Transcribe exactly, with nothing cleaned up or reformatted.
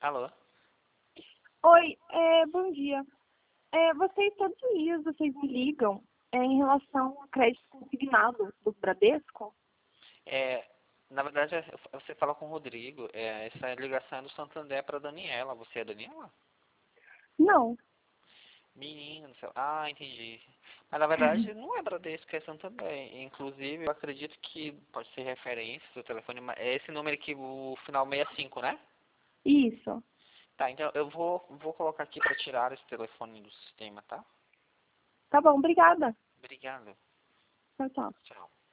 Alô? Oi, é, bom dia. É, vocês todos os dias vocês me ligam é, em relação ao crédito consignado do Bradesco? É, na verdade, é- você fala com o Rodrigo. É, essa ligação é do Santander para Daniela. Você é a Daniela? Não. Menino do céu. Ah, entendi. Mas na verdade não é Bradesco, é Santander. Inclusive, eu acredito que pode ser referência do telefone. Mas é esse número aqui, o final sessenta e cinco, né? Isso. Tá, então eu vou, vou colocar aqui para tirar esse telefone do sistema, tá? Tá bom, obrigada. Obrigado. Tchau, tchau. Tchau.